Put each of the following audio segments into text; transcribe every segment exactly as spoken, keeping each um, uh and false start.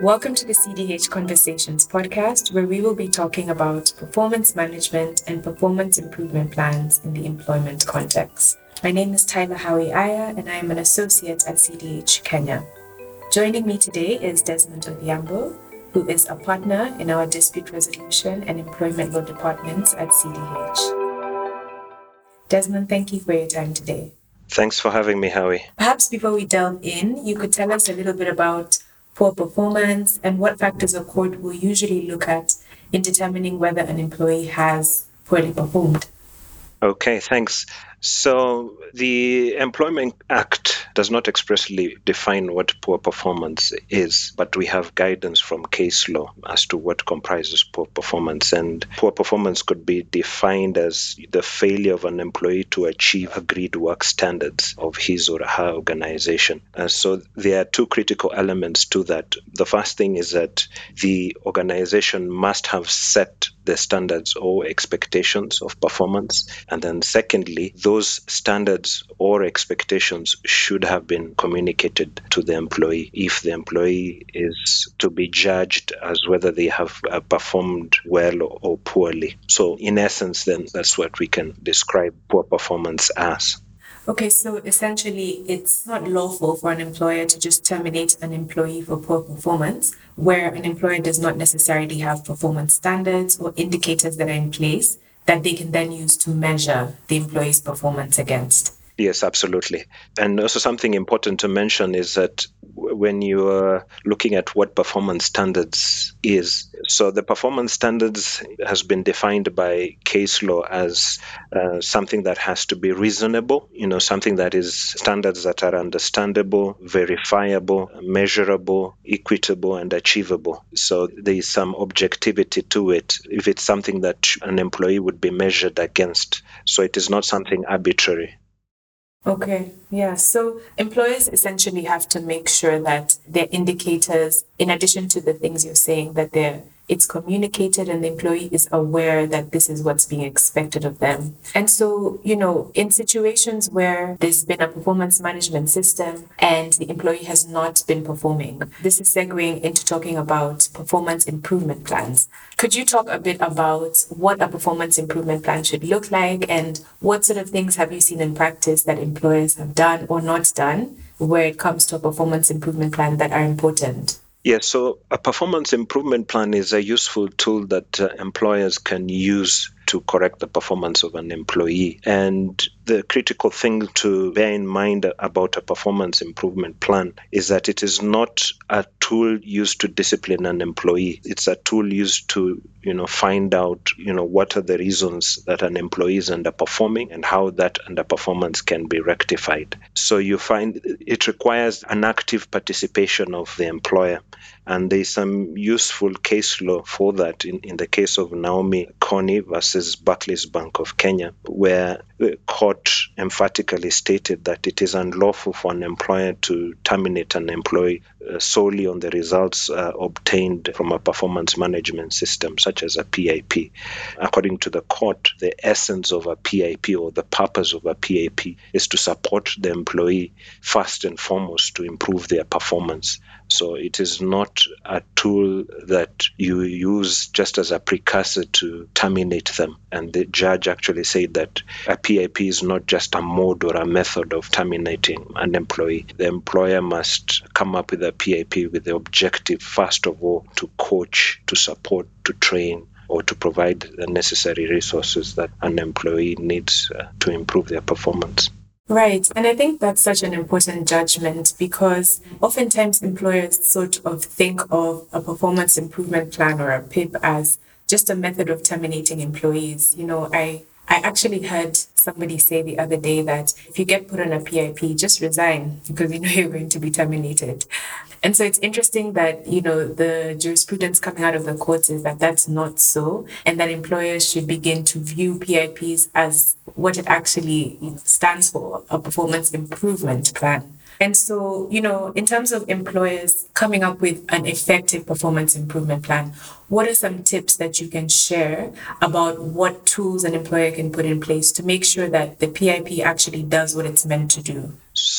Welcome to the C D H Conversations podcast, where we will be talking about performance management and performance improvement plans in the employment context. My name is Tyler Howie Aya, and I am an associate at C D H Kenya. Joining me today is Desmond Odhiambo, who is a partner in our dispute resolution and employment law departments at C D H. Desmond, thank you for your time today. Thanks for having me, Howie. Perhaps before we delve in, you could tell us a little bit about poor performance and what factors a court will usually look at in determining whether an employee has poorly performed. Okay, thanks. So the Employment Act does not expressly define what poor performance is, but we have guidance from case law as to what comprises poor performance. And poor performance could be defined as the failure of an employee to achieve agreed work standards of his or her organization. Uh, so there are two critical elements to that. The first thing is that the organization must have set the standards or expectations of performance. And then secondly, those standards or expectations should have been communicated to the employee if the employee is to be judged as whether they have uh, performed well or, or poorly. So in essence, then that's what we can describe poor performance as. Okay, so essentially, it's not lawful for an employer to just terminate an employee for poor performance, where an employer does not necessarily have performance standards or indicators that are in place that they can then use to measure the employee's performance against. Yes, absolutely. And also something important to mention is that when you are looking at what performance standards is, so the performance standards has been defined by case law as uh, something that has to be reasonable, you know, something that is standards that are understandable, verifiable, measurable, equitable, and achievable. So there is some objectivity to it if it's something that an employee would be measured against. So it is not something arbitrary. Okay, yeah. So employers essentially have to make sure that their indicators, in addition to the things you're saying, that they're it's communicated and the employee is aware that this is what's being expected of them. And so, you know, in situations where there's been a performance management system and the employee has not been performing, this is segueing into talking about performance improvement plans. Could you talk a bit about what a performance improvement plan should look like and what sort of things have you seen in practice that employers have done or not done where it comes to a performance improvement plan that are important? Yes, so a performance improvement plan is a useful tool that uh, employers can use to correct the performance of an employee. And the critical thing to bear in mind about a performance improvement plan is that it is not a tool used to discipline an employee. It's a tool used to, you know, find out, you know, what are the reasons that an employee is underperforming and how that underperformance can be rectified. So you find it requires an active participation of the employer. And there's some useful case law for that in, in the case of Naomi Coney versus Barclays Bank of Kenya, where the court emphatically stated that it is unlawful for an employer to terminate an employee uh, solely on the results uh, obtained from a performance management system, such as a P I P. According to the court, the essence of a P I P or the purpose of a P I P is to support the employee first and foremost to improve their performance. So it is not a tool that you use just as a precursor to terminate them. And the judge actually said that a P I P is not just a mode or a method of terminating an employee. The employer must come up with a P I P with the objective, first of all, to coach, to support, to train, or to provide the necessary resources that an employee needs uh, to improve their performance. Right. And I think that's such an important judgment because oftentimes employers sort of think of a performance improvement plan or a P I P as just a method of terminating employees. You know, I I actually heard somebody say the other day that if you get put on a P I P, just resign because you know you're going to be terminated. And so it's interesting that, you know, the jurisprudence coming out of the courts is that that's not so, and that employers should begin to view P I Ps as what it actually stands for, a performance improvement plan. And so, you know, in terms of employers coming up with an effective performance improvement plan, what are some tips that you can share about what tools an employer can put in place to make sure that the P I P actually does what it's meant to do?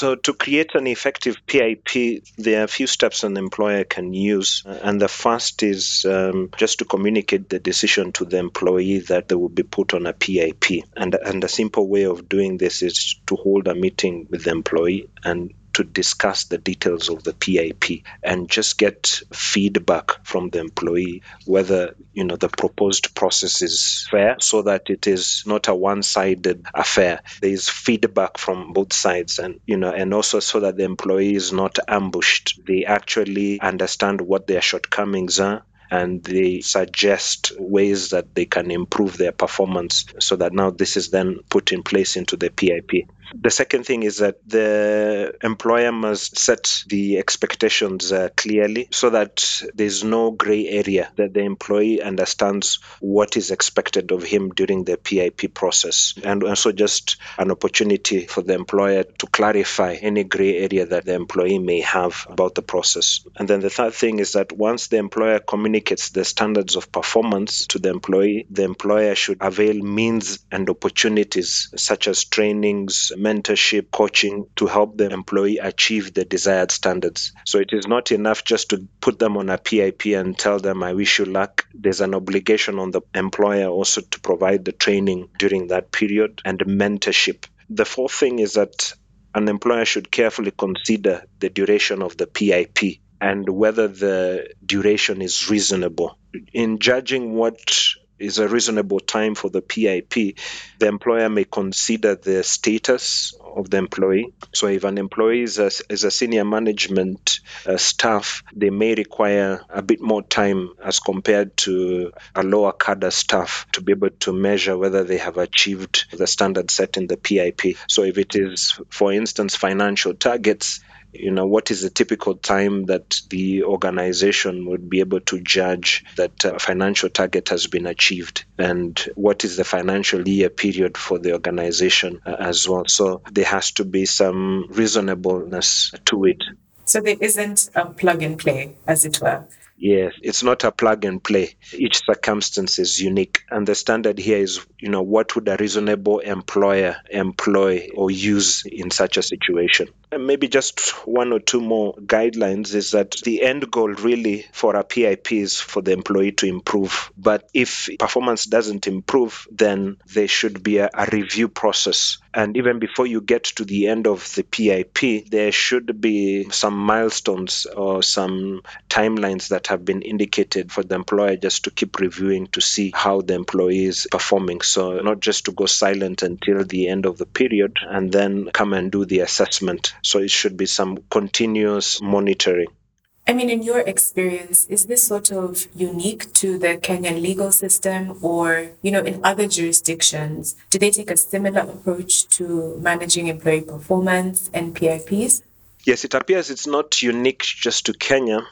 So to create an effective P I P, there are a few steps an employer can use. Uh, And the first is um, just to communicate the decision to the employee that they will be put on a P I P. And, and a simple way of doing this is to hold a meeting with the employee and to discuss the details of the P I P and just get feedback from the employee whether, you know, the proposed process is fair, so that it is not a one-sided affair. There is feedback from both sides, and you know, and also so that the employee is not ambushed. They actually understand what their shortcomings are, and they suggest ways that they can improve their performance, so that now this is then put in place into the P I P. The second thing is that the employer must set the expectations uh, clearly, so that there's no gray area, that the employee understands what is expected of him during the P I P process, and also just an opportunity for the employer to clarify any gray area that the employee may have about the process. And then the third thing is that once the employer communicates the standards of performance to the employee, the employer should avail means and opportunities such as trainings, mentorship, coaching to help the employee achieve the desired standards. So it is not enough just to put them on a P I P and tell them, I wish you luck. There's an obligation on the employer also to provide the training during that period and mentorship. The fourth thing is that an employer should carefully consider the duration of the P I P and whether the duration is reasonable. In judging what is a reasonable time for the P I P, the employer may consider the status of the employee. So if an employee is a, is a senior management uh, staff, they may require a bit more time as compared to a lower cadre staff to be able to measure whether they have achieved the standard set in the P I P. So if it is, for instance, financial targets, you know, what is the typical time that the organization would be able to judge that a financial target has been achieved, and what is the financial year period for the organization uh, as well. So there has to be some reasonableness to it. So there isn't a plug and play, as it were. Yes, it's not a plug and play. Each circumstance is unique. And the standard here is, you know, what would a reasonable employer employ or use in such a situation? And maybe just one or two more guidelines is that the end goal really for a P I P is for the employee to improve. But if performance doesn't improve, then there should be a, a review process. And even before you get to the end of the P I P, there should be some milestones or some timelines that have been indicated for the employer just to keep reviewing to see how the employee is performing. So not just to go silent until the end of the period and then come and do the assessment. So it should be some continuous monitoring. I mean, in your experience, is this sort of unique to the Kenyan legal system, or, you know, in other jurisdictions, do they take a similar approach to managing employee performance and P I Ps? Yes, it appears it's not unique just to Kenya.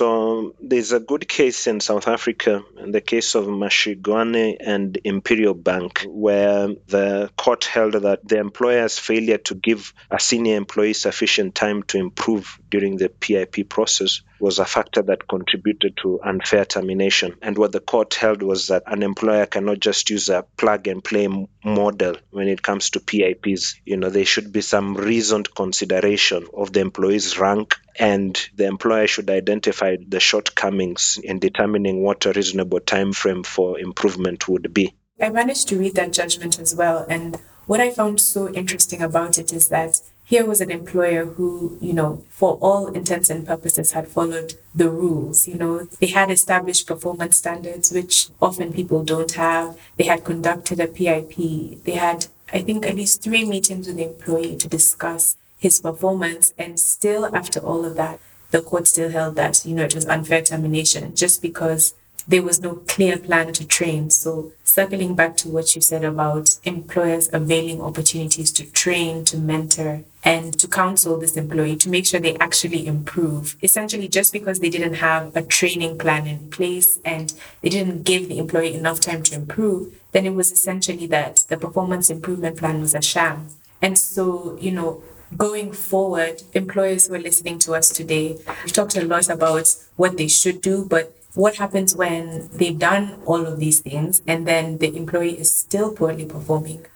So there's a good case in South Africa, in the case of Mashigwane and Imperial Bank, where the court held that the employer's failure to give a senior employee sufficient time to improve during the P I P process was a factor that contributed to unfair termination. And what the court held was that an employer cannot just use a plug and play model when it comes to P I Ps. You know, there should be some reasoned consideration of the employee's rank, and the employer should identify the shortcomings in determining what a reasonable time frame for improvement would be. I managed to read that judgment as well, and what I found so interesting about it is that here was an employer who, you know, for all intents and purposes had followed the rules. You know, they had established performance standards, which often people don't have. They had conducted a P I P. They had, I think, at least three meetings with the employee to discuss his performance. And still, after all of that, the court still held that, you know, it was unfair termination just because there was no clear plan to train. So circling back to what you said about employers availing opportunities to train, to mentor, and to counsel this employee to make sure they actually improve. Essentially, just because they didn't have a training plan in place and they didn't give the employee enough time to improve, then it was essentially that the performance improvement plan was a sham. And so, you know, going forward, employers who are listening to us today, we've talked a lot about what they should do, but what happens when they've done all of these things and then the employee is still poorly performing?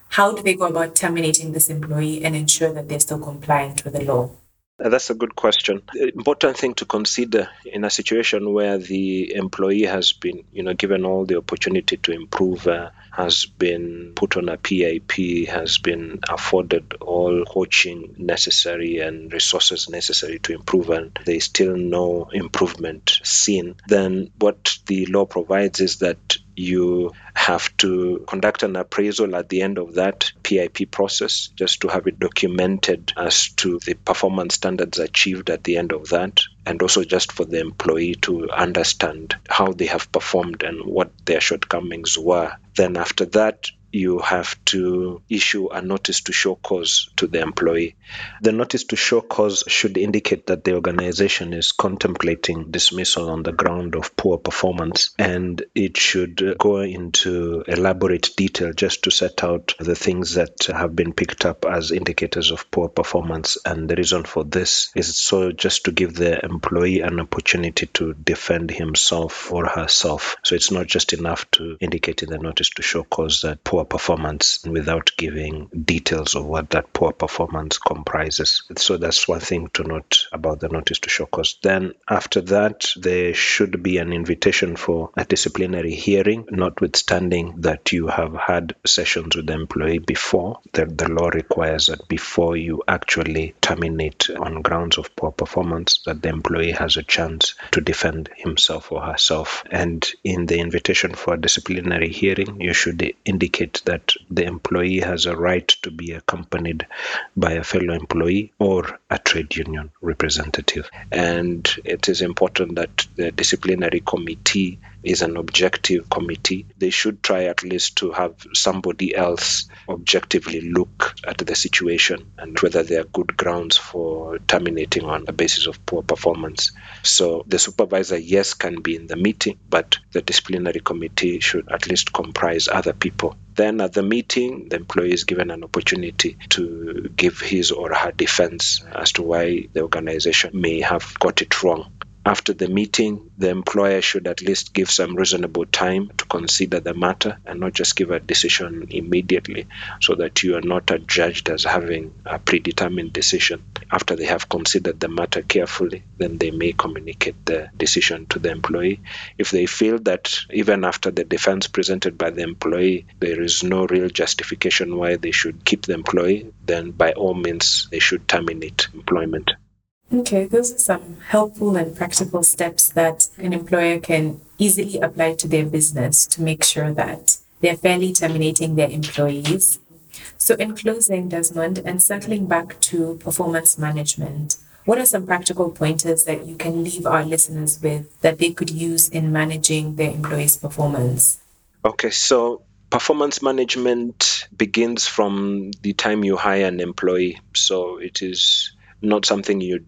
how do they go about terminating this employee and ensure that they're still compliant with the law? Uh, That's a good question. The important thing to consider in a situation where the employee has been, you know, given all the opportunity to improve, uh, has been put on a P I P, has been afforded all coaching necessary and resources necessary to improve, and there is still no improvement seen, then what the law provides is that you have to conduct an appraisal at the end of that P I P process, just to have it documented as to the performance standards achieved at the end of that, and also just for the employee to understand how they have performed and what their shortcomings were. Then after that, you have to issue a notice to show cause to the employee. The notice to show cause should indicate that the organization is contemplating dismissal on the ground of poor performance, and it should go into elaborate detail just to set out the things that have been picked up as indicators of poor performance. And the reason for this is so just to give the employee an opportunity to defend himself or herself. So it's not just enough to indicate in the notice to show cause that poor performance without giving details of what that poor performance comprises. So that's one thing to note about the notice to show cause. Then after that, there should be an invitation for a disciplinary hearing, notwithstanding that you have had sessions with the employee before. The, the law requires that before you actually terminate on grounds of poor performance, that the employee has a chance to defend himself or herself. And in the invitation for a disciplinary hearing, you should indicate that the employee has a right to be accompanied by a fellow employee or a trade union representative. And it is important that the disciplinary committee is an objective committee. They should try at least to have somebody else objectively look at the situation and whether there are good grounds for terminating on the basis of poor performance. So the supervisor, yes, can be in the meeting, but the disciplinary committee should at least comprise other people. Then at the meeting, the employee is given an opportunity to give his or her defense as to why the organization may have got it wrong. After the meeting, the employer should at least give some reasonable time to consider the matter and not just give a decision immediately, so that you are not adjudged as having a predetermined decision. After they have considered the matter carefully, then they may communicate the decision to the employee. If they feel that even after the defense presented by the employee, there is no real justification why they should keep the employee, then by all means they should terminate employment. Okay, those are some helpful and practical steps that an employer can easily apply to their business to make sure that they're fairly terminating their employees. So in closing, Desmond, and circling back to performance management, what are some practical pointers that you can leave our listeners with that they could use in managing their employees' performance? Okay, so performance management begins from the time you hire an employee. So it is not something you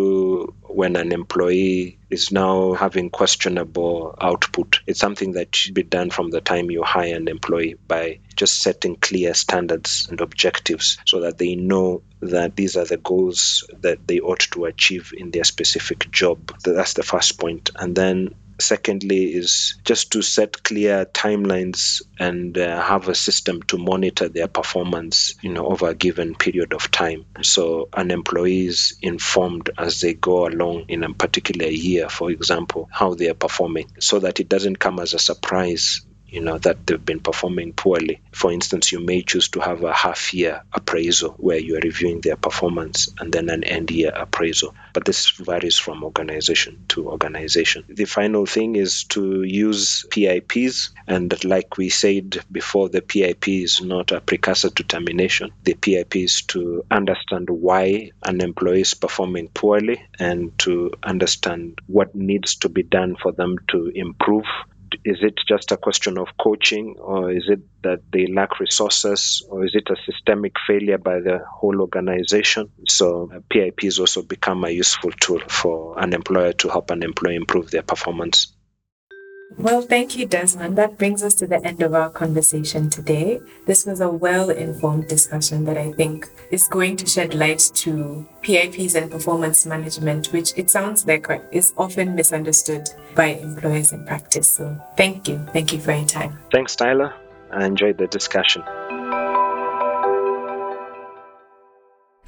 do when an employee is now having questionable output. It's something that should be done from the time you hire an employee by just setting clear standards and objectives so that they know that these are the goals that they ought to achieve in their specific job. That's the first point. And then secondly is just to set clear timelines and uh, have a system to monitor their performance, you know, over a given period of time. So an employee is informed as they go along in a particular year, for example, how they are performing, so that it doesn't come as a surprise, you know, that they've been performing poorly. For instance, you may choose to have a half-year appraisal where you are reviewing their performance and then an end-year appraisal. But this varies from organization to organization. The final thing is to use P I Ps. And like we said before, the P I P is not a precursor to termination. The P I P is to understand why an employee is performing poorly and to understand what needs to be done for them to improve. Is it just a question of coaching, or is it that they lack resources, or is it a systemic failure by the whole organization? So uh, P I Ps also become a useful tool for an employer to help an employee improve their performance. Well, thank you, Desmond. That brings us to the end of our conversation today. This was a well-informed discussion that I think is going to shed light to P I Ps and performance management, which it sounds like is often misunderstood by employers in practice. So thank you. Thank you for your time. Thanks, Tyler. I enjoyed the discussion.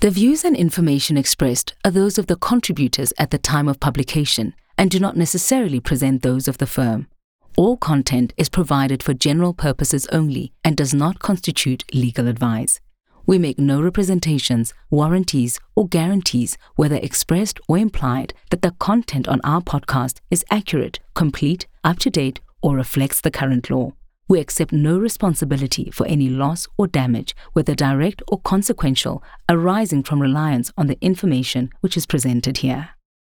The views and information expressed are those of the contributors at the time of publication and do not necessarily present those of the firm. All content is provided for general purposes only and does not constitute legal advice. We make no representations, warranties, or guarantees, whether expressed or implied, that the content on our podcast is accurate, complete, up-to-date, or reflects the current law. We accept no responsibility for any loss or damage, whether direct or consequential, arising from reliance on the information which is presented here.